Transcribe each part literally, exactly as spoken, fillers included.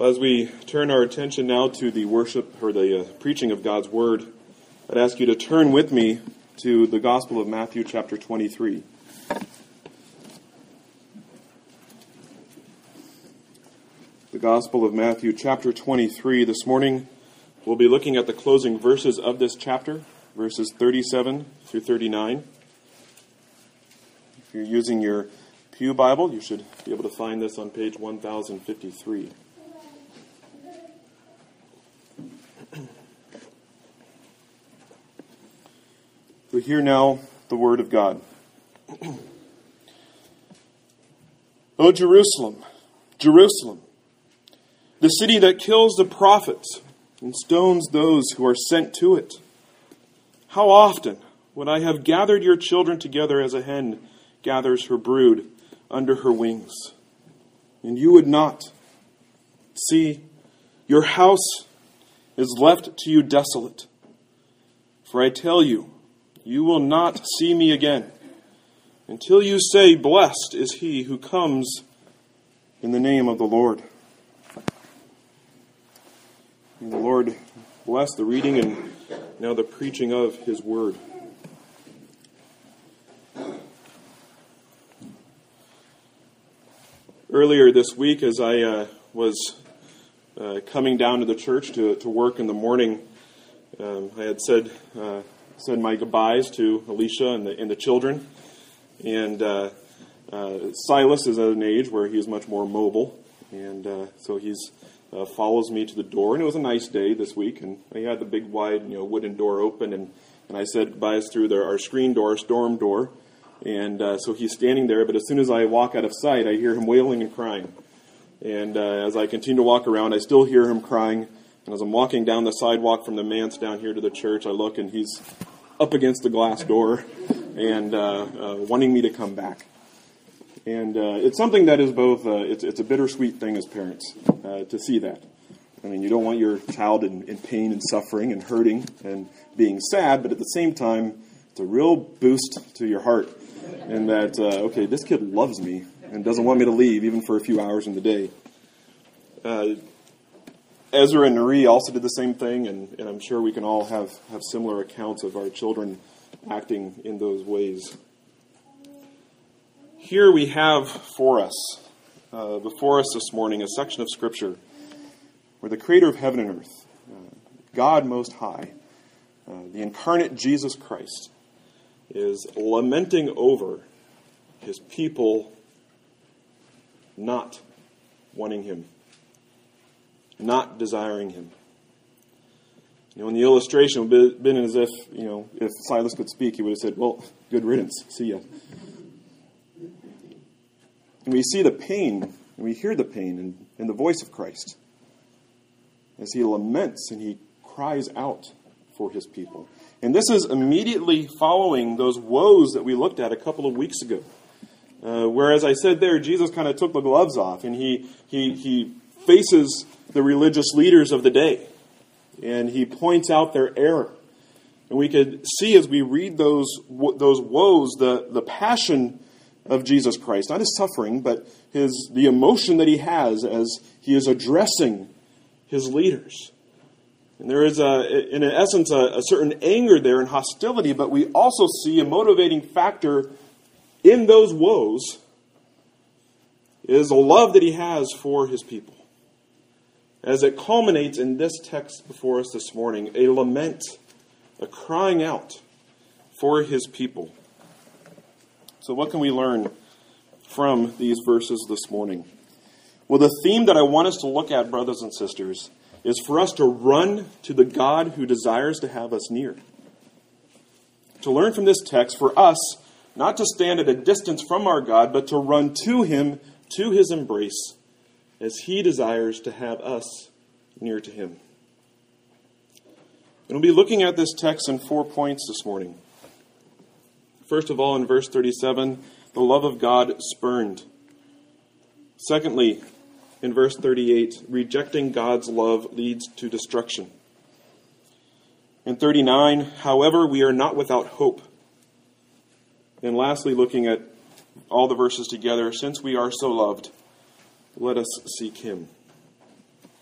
As we turn our attention now to the worship or the uh, preaching of God's Word, I'd ask you to turn with me to the Gospel of Matthew chapter twenty-three. The Gospel of Matthew chapter twenty-three. This morning we'll be looking at the closing verses of this chapter, verses thirty-seven through thirty-nine. If you're using your Pew Bible, you should be able to find this on page one thousand fifty-three. We hear now the word of God. O Jerusalem, Jerusalem, the city that kills the prophets and stones those who are sent to it. How often would I have gathered your children together as a hen gathers her brood under her wings, and you would not. See, your house is left to you desolate. For I tell you, you will not see me again until you say, blessed is he who comes in the name of the Lord. May the Lord bless the reading and now the preaching of his word. Earlier this week, as I uh, was uh, coming down to the church to, to work in the morning, um, I had said uh, said my goodbyes to Alicia and the, and the children. And uh, uh, Silas is at an age where he is much more mobile, and uh, so he's uh, follows me to the door. And it was a nice day this week, and I had the big wide, you know, wooden door open, and, and I said goodbyes through the, our screen door, storm door. And uh, so he's standing there, but as soon as I walk out of sight, I hear him wailing and crying. And uh, as I continue to walk around, I still hear him crying. And as I'm walking down the sidewalk from the manse down here to the church, I look and he's up against the glass door and uh, uh, wanting me to come back. And uh, it's something that is both, uh, it's, it's a bittersweet thing as parents uh, to see that. I mean, you don't want your child in, in pain and suffering and hurting and being sad, but at the same time, it's a real boost to your heart. And that, uh, okay, this kid loves me and doesn't want me to leave even for a few hours in the day. Uh, Ezra and Nari also did the same thing, and, and I'm sure we can all have, have similar accounts of our children acting in those ways. Here we have for us, uh, before us this morning, a section of Scripture where the Creator of heaven and earth, uh, God Most High, uh, the incarnate Jesus Christ, is lamenting over his people not wanting him, not desiring him. You know, in the illustration, it would have been as if, you know, if Silas could speak, he would have said, well, good riddance, see ya. And we see the pain, and we hear the pain in, in the voice of Christ as he laments and he cries out for his people. And this is immediately following those woes that we looked at a couple of weeks ago. Uh, where, as I said there, Jesus kind of took the gloves off and he he he faces the religious leaders of the day. And he points out their error. And we could see as we read those those woes, the, the passion of Jesus Christ. Not his suffering, but his the emotion that he has as he is addressing his leaders. And there is, a, in essence, a, a certain anger there and hostility, but we also see a motivating factor in those woes is a love that he has for his people. As it culminates in this text before us this morning, a lament, a crying out for his people. So what can we learn from these verses this morning? Well, the theme that I want us to look at, brothers and sisters, is for us to run to the God who desires to have us near. To learn from this text, for us, not to stand at a distance from our God, but to run to him, to his embrace, as he desires to have us near to him. And we'll be looking at this text in four points this morning. First of all, in verse thirty-seven, the love of God spurned. Secondly, in verse thirty-eight, rejecting God's love leads to destruction. In thirty-nine, however, we are not without hope. And lastly, looking at all the verses together, since we are so loved, let us seek him.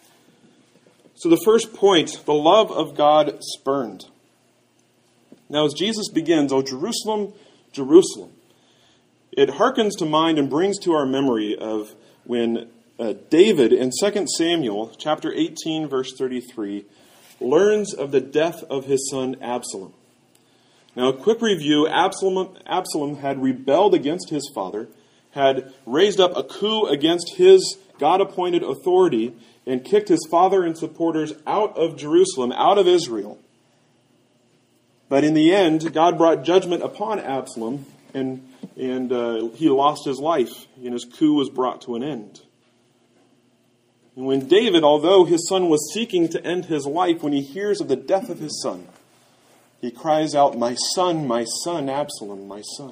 So the first point, the love of God spurned. Now as Jesus begins, "O Jerusalem, Jerusalem," it harkens to mind and brings to our memory of when uh, David in Second Samuel chapter eighteen, verse thirty-three, learns of the death of his son Absalom. Now, a quick review, Absalom, Absalom had rebelled against his father, had raised up a coup against his God-appointed authority, and kicked his father and supporters out of Jerusalem, out of Israel. But in the end, God brought judgment upon Absalom, and, and uh, he lost his life, and his coup was brought to an end. And when David, although his son was seeking to end his life, when he hears of the death of his son, he cries out, "My son, my son, Absalom, my son."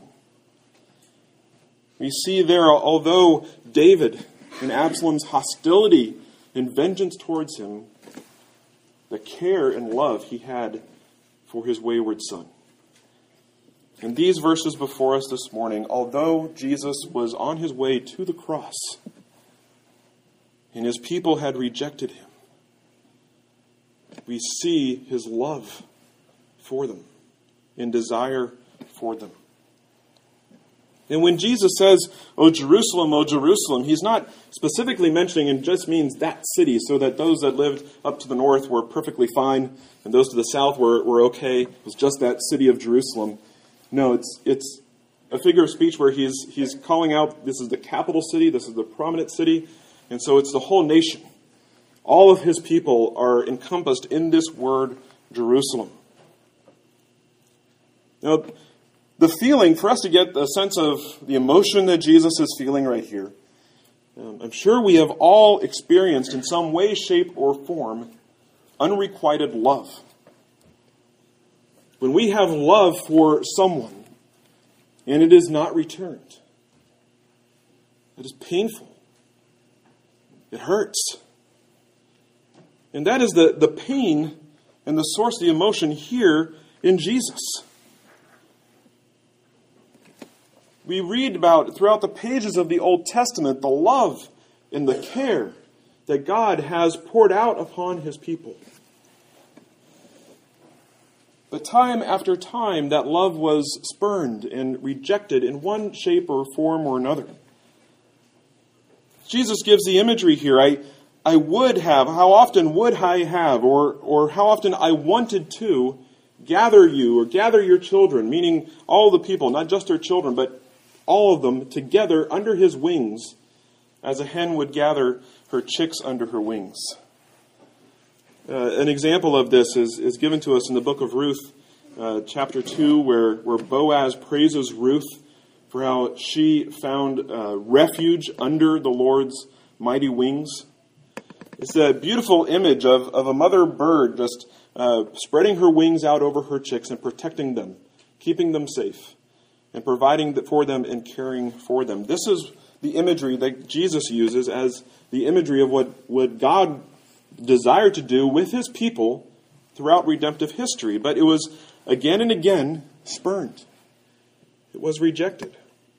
We see there, although David and Absalom's hostility and vengeance towards him, the care and love he had for his wayward son. In these verses before us this morning, although Jesus was on his way to the cross, and his people had rejected him, we see his love for them and desire for them. And when Jesus says, "O Jerusalem, O Jerusalem," he's not specifically mentioning and just means that city, so that those that lived up to the north were perfectly fine and those to the south were, were okay. It was just that city of Jerusalem. No, it's it's a figure of speech where he's he's calling out, this is the capital city, this is the prominent city, and so it's the whole nation. All of his people are encompassed in this word Jerusalem. Now, the feeling, for us to get a sense of the emotion that Jesus is feeling right here, um, I'm sure we have all experienced in some way, shape, or form unrequited love. When we have love for someone and it is not returned, it is painful. It hurts. And that is the, the pain and the source of the emotion here in Jesus. We read about, throughout the pages of the Old Testament, the love and the care that God has poured out upon his people. But time after time, that love was spurned and rejected in one shape or form or another. Jesus gives the imagery here. I, I would have, how often would I have, or, or how often I wanted to gather you or gather your children, meaning all the people, not just their children, but all of them together under his wings, as a hen would gather her chicks under her wings. Uh, an example of this is, is given to us in the book of Ruth, uh, chapter two, where, where Boaz praises Ruth for how she found uh, refuge under the Lord's mighty wings. It's a beautiful image of, of a mother bird just uh, spreading her wings out over her chicks and protecting them, keeping them safe, and providing for them and caring for them. This is the imagery that Jesus uses as the imagery of what, what God desired to do with his people throughout redemptive history. But it was again and again spurned. It was rejected.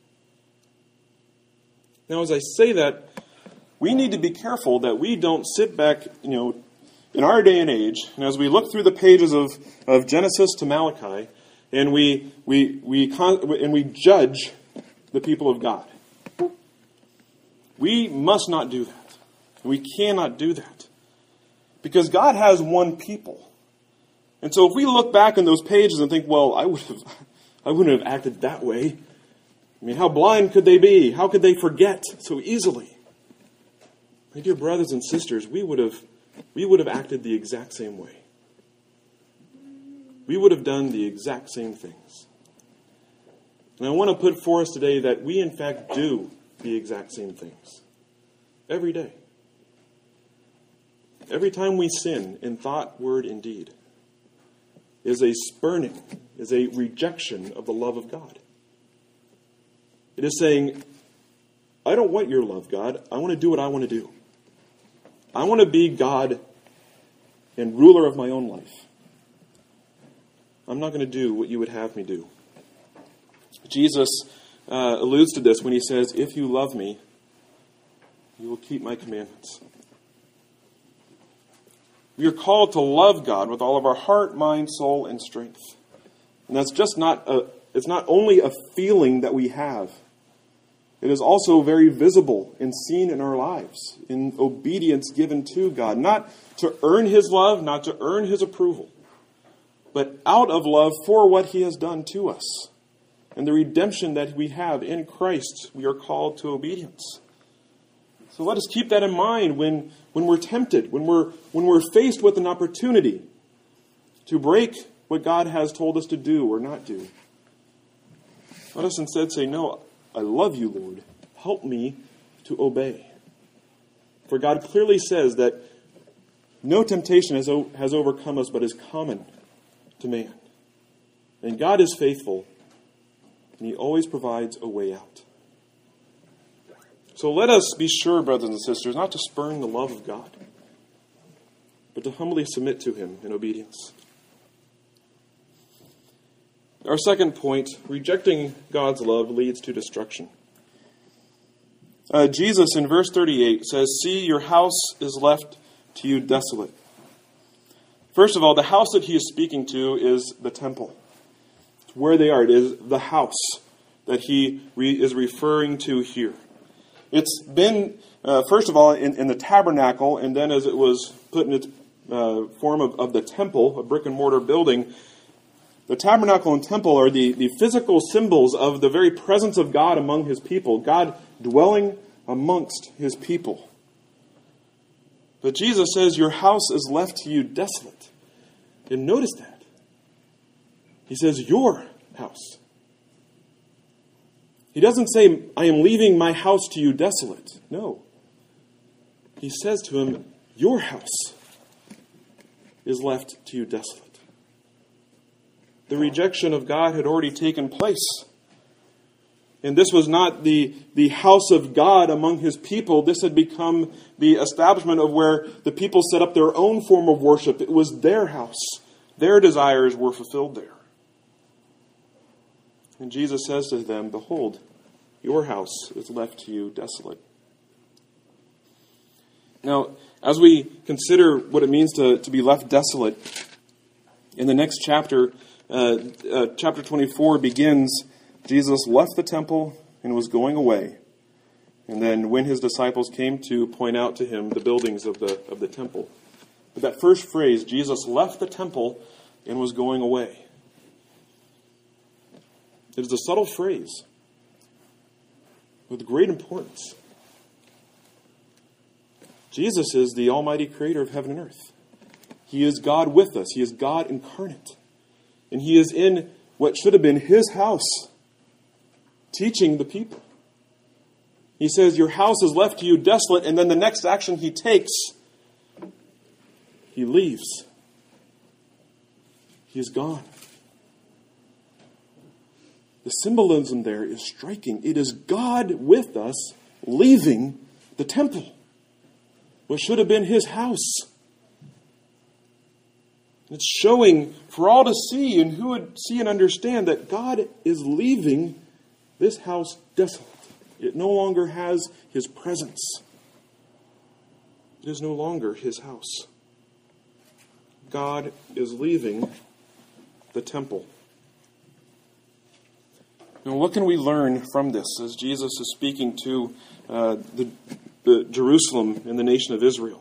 Now, as I say that, we need to be careful that we don't sit back, you know, in our day and age, and as we look through the pages of, of Genesis to Malachi, and we we we con- and we judge the people of God. We must not do that. We cannot do that. Because God has one people. And so if we look back in those pages and think, well, I would have I wouldn't have acted that way. I mean, how blind could they be? How could they forget so easily? My dear brothers and sisters, we would have we would have acted the exact same way. We would have done the exact same things. And I want to put for us today that we in fact do the exact same things. Every day. Every time we sin in thought, word, and deed is a spurning, is a rejection of the love of God. It is saying, I don't want your love, God. I want to do what I want to do. I want to be God and ruler of my own life. I'm not going to do what you would have me do. Jesus uh, alludes to this when he says, if you love me, you will keep my commandments. We are called to love God with all of our heart, mind, soul, and strength. And that's just not a, it's not only a feeling that we have. It is also very visible and seen in our lives, in obedience given to God. Not to earn His love, not to earn His approval, but out of love for what He has done to us. And the redemption that we have in Christ, we are called to obedience. So let us keep that in mind when, when we're tempted, when we're, when we're faced with an opportunity to break what God has told us to do or not do. Let us instead say, no, I love you, Lord. Help me to obey. For God clearly says that no temptation has, has overcome us, but is common to man. And God is faithful, and He always provides a way out. So let us be sure, brothers and sisters, not to spurn the love of God, but to humbly submit to Him in obedience. Our second point, rejecting God's love leads to destruction. Uh, Jesus in verse thirty-eight says, "See, your house is left to you desolate." First of all, the house that He is speaking to is the temple. It's where they are. It is the house that He re- is referring to here. It's been, uh, first of all, in, in the tabernacle, and then as it was put in its uh, form of, of the temple, a brick and mortar building. The tabernacle and temple are the, the physical symbols of the very presence of God among His people, God dwelling amongst His people. But Jesus says, your house is left to you desolate. And notice that. He says, your house. He doesn't say, I am leaving my house to you desolate. No. He says to him, your house is left to you desolate. The rejection of God had already taken place. And this was not the, the house of God among His people. This had become the establishment of where the people set up their own form of worship. It was their house. Their desires were fulfilled there. And Jesus says to them, behold, your house is left to you desolate. Now, as we consider what it means to, to be left desolate, in the next chapter, Uh, uh, chapter twenty-four begins, Jesus left the temple and was going away. And then when His disciples came to point out to Him the buildings of the, of the temple. But that first phrase, Jesus left the temple and was going away. It is a subtle phrase with great importance. Jesus is the Almighty Creator of heaven and earth. He is God with us. He is God incarnate. And He is in what should have been His house, teaching the people. He says, your house is left to you desolate, and then the next action He takes, He leaves. He is gone. The symbolism there is striking. It is God with us leaving the temple, what should have been His house. It's showing for all to see, and who would see and understand that God is leaving this house desolate. It no longer has His presence. It is no longer His house. God is leaving the temple. Now, what can we learn from this as Jesus is speaking to uh, the, the Jerusalem and the nation of Israel?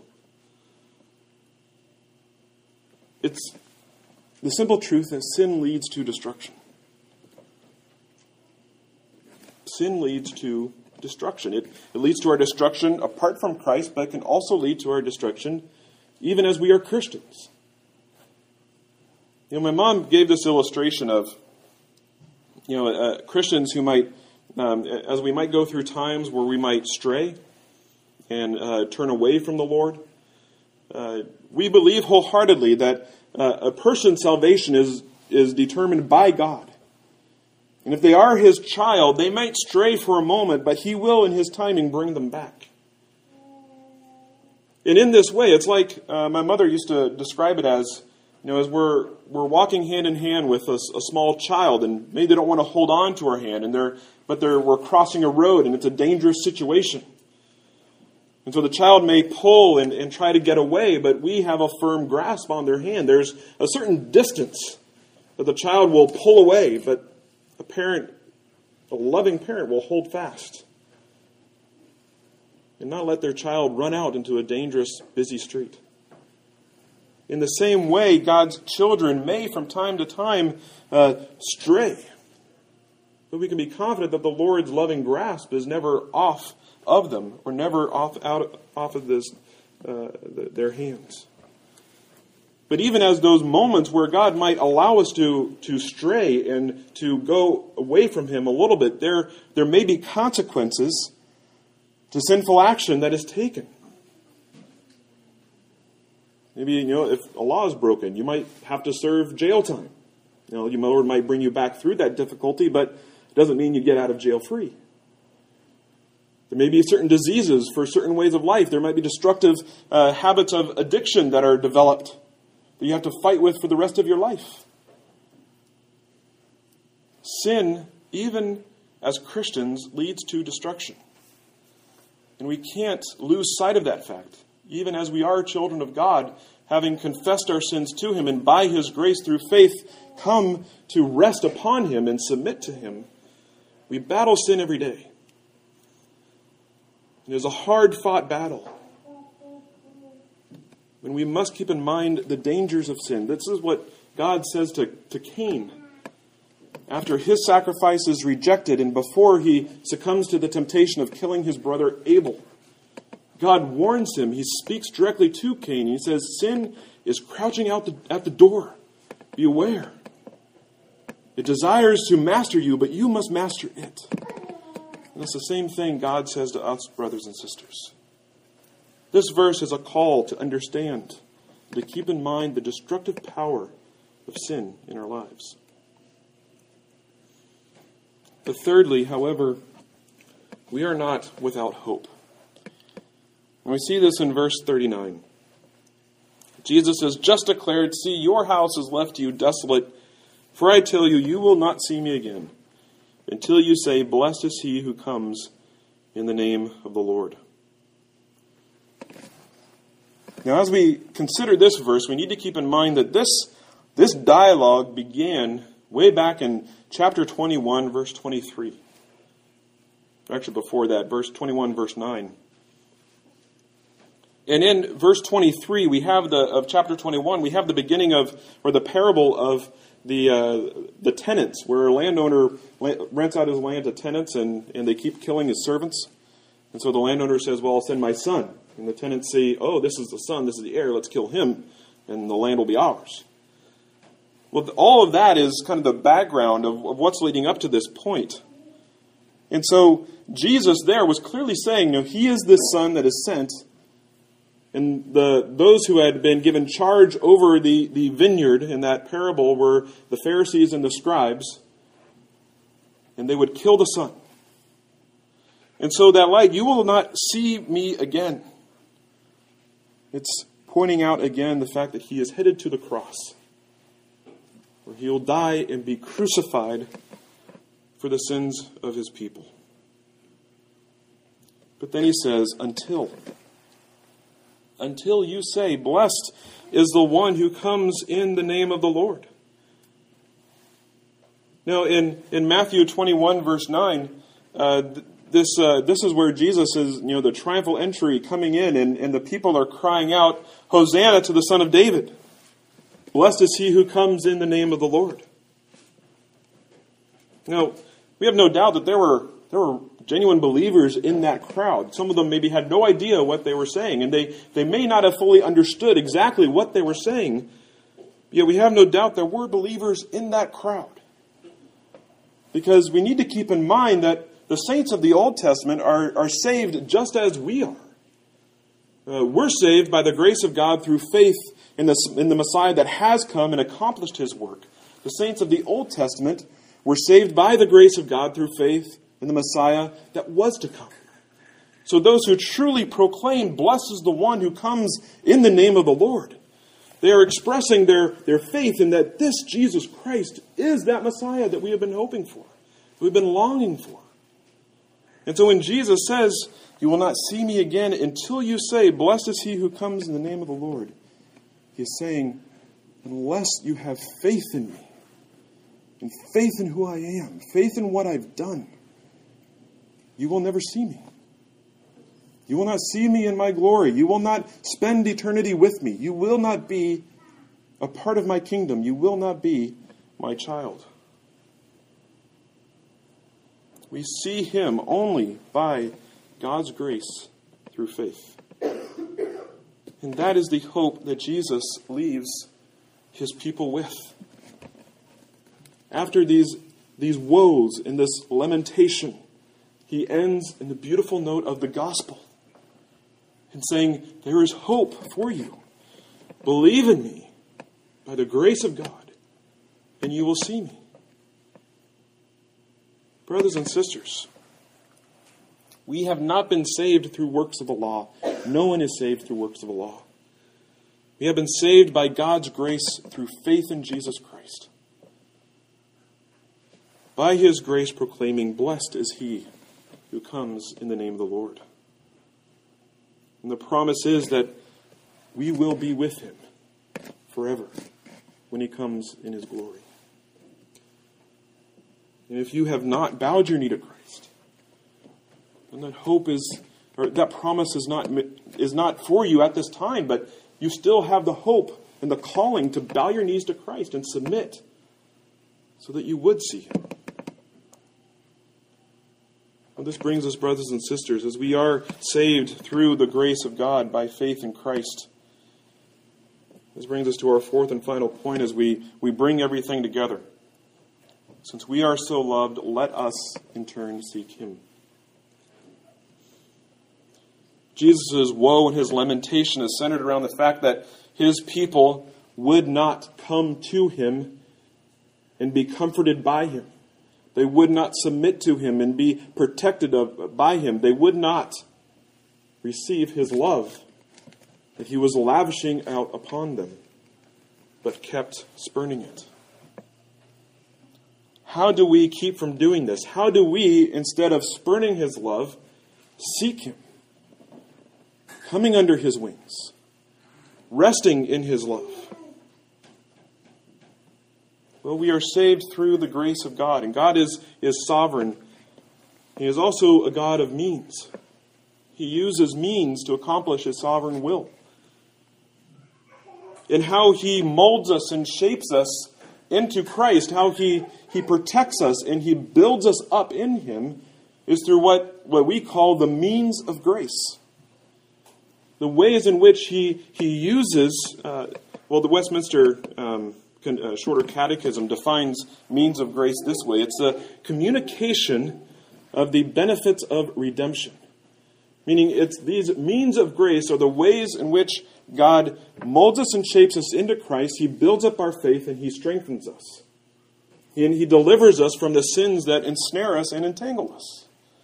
It's the simple truth that sin leads to destruction. Sin leads to destruction. It, it leads to our destruction apart from Christ, but it can also lead to our destruction even as we are Christians. You know, my mom gave this illustration of, you know, uh, Christians who might, um, as we might go through times where we might stray and uh, turn away from the Lord. Uh, we believe wholeheartedly that uh, a person's salvation is, is determined by God. And if they are His child, they might stray for a moment, but He will in His timing bring them back. And in this way, it's like uh, my mother used to describe it as, you know, as we're we're walking hand in hand with a, a small child, and maybe they don't want to hold on to our hand, and they're but they're we're crossing a road, and it's a dangerous situation. And so the child may pull and, and try to get away, but we have a firm grasp on their hand. There's a certain distance that the child will pull away, but a parent, a loving parent, will hold fast and not let their child run out into a dangerous, busy street. In the same way, God's children may from time to time uh, stray. But we can be confident that the Lord's loving grasp is never off of them or never off out off of this, uh, their hands. But even as those moments where God might allow us to, to stray and to go away from Him a little bit, there, there may be consequences to sinful action that is taken. Maybe, you know, if a law is broken, you might have to serve jail time. You know, your Lord might bring you back through that difficulty, but it doesn't mean you get out of jail free. There may be certain diseases for certain ways of life. There might be destructive uh, habits of addiction that are developed that you have to fight with for the rest of your life. Sin, even as Christians, leads to destruction. And we can't lose sight of that fact. Even as we are children of God, having confessed our sins to Him and by His grace through faith come to rest upon Him and submit to Him, we battle sin every day. It is a hard-fought battle. And we must keep in mind the dangers of sin. This is what God says to, to Cain. After his sacrifice is rejected and before he succumbs to the temptation of killing his brother Abel, God warns him. He speaks directly to Cain. He says, sin is crouching out the, at the door. Beware. It desires to master you, but you must master it. And it's the same thing God says to us, brothers and sisters. This verse is a call to understand, to keep in mind the destructive power of sin in our lives. But thirdly, however, we are not without hope. And we see this in verse thirty-nine. Jesus has just declared, "See, your house is left to you desolate. For I tell you, you will not see me again, until you say, blessed is he who comes in the name of the Lord." Now, as we consider this verse, we need to keep in mind that this, this dialogue began way back in chapter twenty-one, verse twenty-three. Actually, before that, verse twenty-one, verse nine. And in verse twenty-three, we have the of chapter twenty-one, we have the beginning of, or the parable of the uh, the tenants, where a landowner rents out his land to tenants, and, and they keep killing his servants. And so the landowner says, well, I'll send my son. And the tenants say, oh, this is the son, this is the heir, let's kill him, and the land will be ours. Well, all of that is kind of the background of, of what's leading up to this point. And so Jesus there was clearly saying, you know, he is this son that is sent. And the those who had been given charge over the, the vineyard in that parable were the Pharisees and the scribes. And they would kill the son. And so that light, you will not see me again. It's pointing out again the fact that he is headed to the cross, where he will die and be crucified for the sins of his people. But then he says, until. Until you say, blessed is the one who comes in the name of the Lord. Now, in, in Matthew twenty-one, verse nine, uh, this uh, this is where Jesus is, you know, the triumphal entry coming in, and, and the people are crying out, Hosanna to the Son of David. Blessed is he who comes in the name of the Lord. Now, we have no doubt that there were there were genuine believers in that crowd. Some of them maybe had no idea what they were saying, and they, they may not have fully understood exactly what they were saying. Yet we have no doubt there were believers in that crowd. Because we need to keep in mind that the saints of the Old Testament are, are saved just as we are. Uh, we're saved by the grace of God through faith in the, in the Messiah that has come and accomplished his work. The saints of the Old Testament were saved by the grace of God through faith in the Messiah that was to come. So those who truly proclaim, blessed is the one who comes in the name of the Lord, they are expressing their, their faith in that this Jesus Christ is that Messiah that we have been hoping for, we've been longing for. And so when Jesus says, you will not see me again until you say, blessed is he who comes in the name of the Lord, he is saying, unless you have faith in me, and faith in who I am, faith in what I've done, you will never see me. You will not see me in my glory. You will not spend eternity with me. You will not be a part of my kingdom. You will not be my child. We see him only by God's grace through faith. And that is the hope that Jesus leaves his people with. After these, these woes and this lamentation, he ends in the beautiful note of the gospel and saying, there is hope for you. Believe in me by the grace of God, and you will see me. Brothers and sisters, we have not been saved through works of the law. No one is saved through works of the law. We have been saved by God's grace through faith in Jesus Christ. By his grace proclaiming, blessed is he who comes in the name of the Lord. And the promise is that we will be with him forever when he comes in his glory. And if you have not bowed your knee to Christ, then that hope is, or that promise is not, is not for you at this time, but you still have the hope and the calling to bow your knees to Christ and submit so that you would see him. And this brings us, brothers and sisters, as we are saved through the grace of God by faith in Christ. This brings us to our fourth and final point as we, we bring everything together. Since we are so loved, let us in turn seek him. Jesus' woe and his lamentation is centered around the fact that his people would not come to him and be comforted by him. They would not submit to him and be protected of, by him. They would not receive his love that he was lavishing out upon them, but kept spurning it. How do we keep from doing this? How do we, instead of spurning his love, seek him? Coming under his wings, resting in his love. Well, we are saved through the grace of God, and God is, is sovereign. He is also a God of means. He uses means to accomplish his sovereign will. And how he molds us and shapes us into Christ, how he, he protects us and he builds us up in him, is through what, what we call the means of grace. The ways in which he, he uses, uh, well, the Westminster um, con, uh, Shorter Catechism defines means of grace this way. It's the communication of the benefits of redemption. Meaning it's these means of grace are the ways in which God molds us and shapes us into Christ. He builds up our faith and he strengthens us. And he delivers us from the sins that ensnare us and entangle us.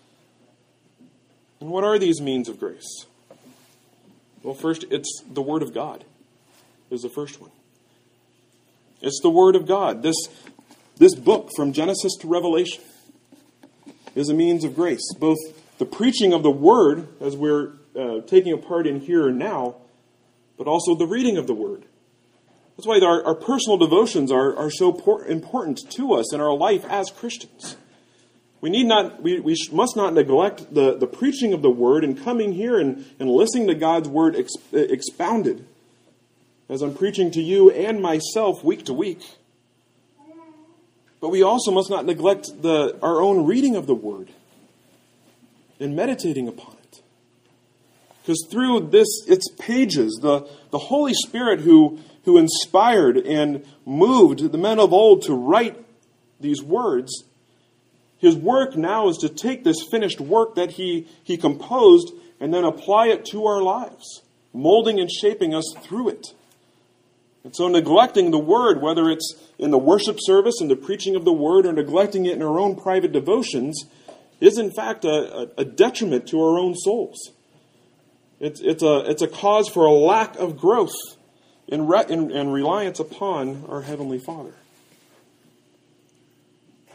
And what are these means of grace? Well, first, it's the Word of God is the first one. It's the Word of God. This, this book from Genesis to Revelation is a means of grace. Both the preaching of the Word, as we're uh, taking a part in here and now, but also the reading of the Word. That's why our, our personal devotions are, are so por- important to us in our life as Christians. We need not, we, we must not neglect the, the preaching of the Word and coming here and, and listening to God's Word ex, expounded as I'm preaching to you and myself week to week. But we also must not neglect the, our own reading of the Word and meditating upon it. Because through this, its pages, the, the Holy Spirit who, who inspired and moved the men of old to write these words, his work now is to take this finished work that he, he composed and then apply it to our lives, molding and shaping us through it. And so neglecting the Word, whether it's in the worship service and the preaching of the Word or neglecting it in our own private devotions, is in fact a, a detriment to our own souls. It's, it's, a, it's a cause for a lack of growth in, re, in, in reliance upon our Heavenly Father.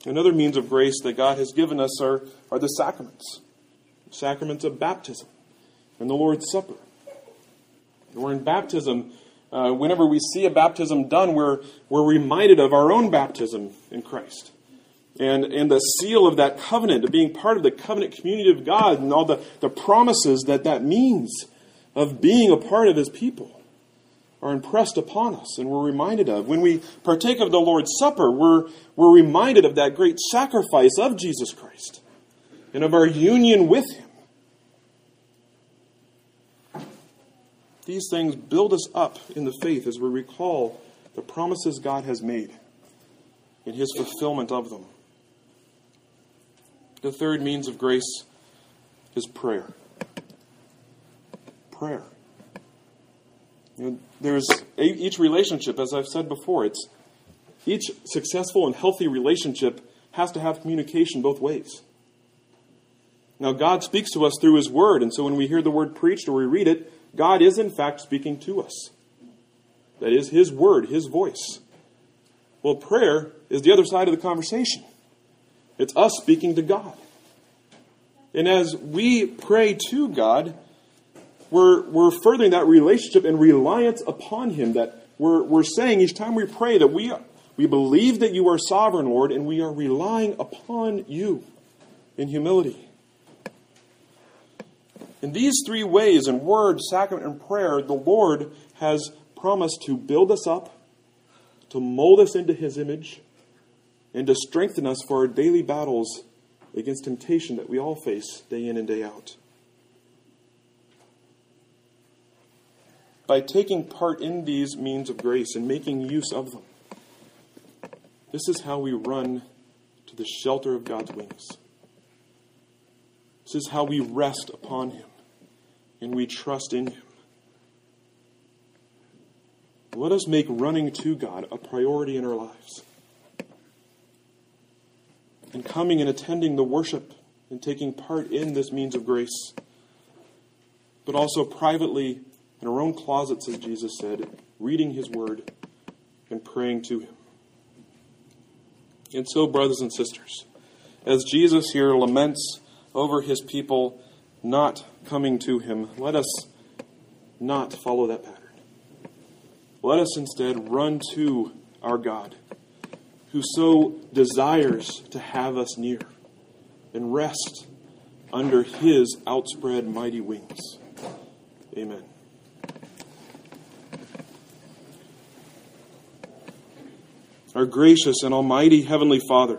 Another means of grace that God has given us are, are the sacraments. The sacraments of baptism and the Lord's Supper. We're in baptism. Uh, whenever we see a baptism done, we're, we're reminded of our own baptism in Christ. And, and the seal of that covenant, of being part of the covenant community of God, and all the, the promises that that means of being a part of His people are impressed upon us and we're reminded of. When we partake of the Lord's Supper, we're, we're reminded of that great sacrifice of Jesus Christ and of our union with Him. These things build us up in the faith as we recall the promises God has made and His fulfillment of them. The third means of grace is prayer. Prayer. You know, there's each relationship, as I've said before, it's each successful and healthy relationship has to have communication both ways. Now, God speaks to us through His Word, and so when we hear the Word preached or we read it, God is in fact speaking to us. That is His Word, His voice. Well, prayer is the other side of the conversation. It's us speaking to God. And as we pray to God, we're, we're furthering that relationship and reliance upon Him. That we're, we're saying each time we pray that we, we believe that You are sovereign, Lord, and we are relying upon You in humility. In these three ways, in word, sacrament, and prayer, the Lord has promised to build us up, to mold us into His image, and to strengthen us for our daily battles against temptation that we all face day in and day out. By taking part in these means of grace and making use of them, this is how we run to the shelter of God's wings. This is how we rest upon Him and we trust in Him. Let us make running to God a priority in our lives. And coming and attending the worship and taking part in this means of grace. But also privately in our own closets, as Jesus said, reading His Word and praying to Him. And so, brothers and sisters, as Jesus here laments over His people not coming to Him, let us not follow that pattern. Let us instead run to our God, who so desires to have us near, and rest under His outspread mighty wings. Amen. Our gracious and almighty Heavenly Father,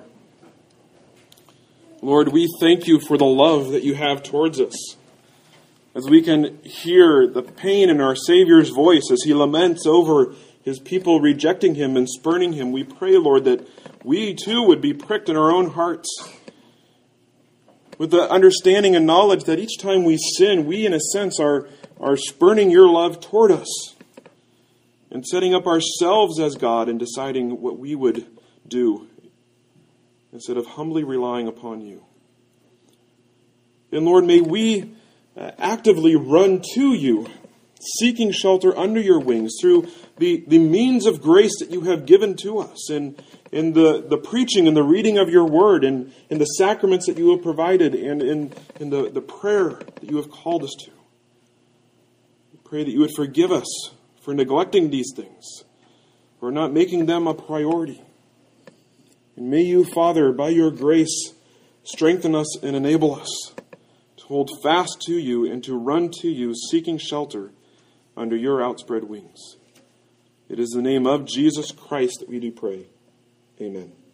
Lord, we thank You for the love that You have towards us. As we can hear the pain in our Savior's voice as He laments over His people rejecting Him and spurning Him, we pray, Lord, that we too would be pricked in our own hearts with the understanding and knowledge that each time we sin, we in a sense are, are spurning Your love toward us and setting up ourselves as God and deciding what we would do instead of humbly relying upon You. And Lord, may we uh, actively run to You, seeking shelter under Your wings through the, the means of grace that You have given to us, and in the, the preaching and the reading of Your Word, and in the sacraments that You have provided, and in, in the, the prayer that You have called us to. We pray that You would forgive us for neglecting these things, for not making them a priority. And may You, Father, by Your grace, strengthen us and enable us to hold fast to You and to run to You, seeking shelter under Your outspread wings. It is in the name of Jesus Christ that we do pray. Amen.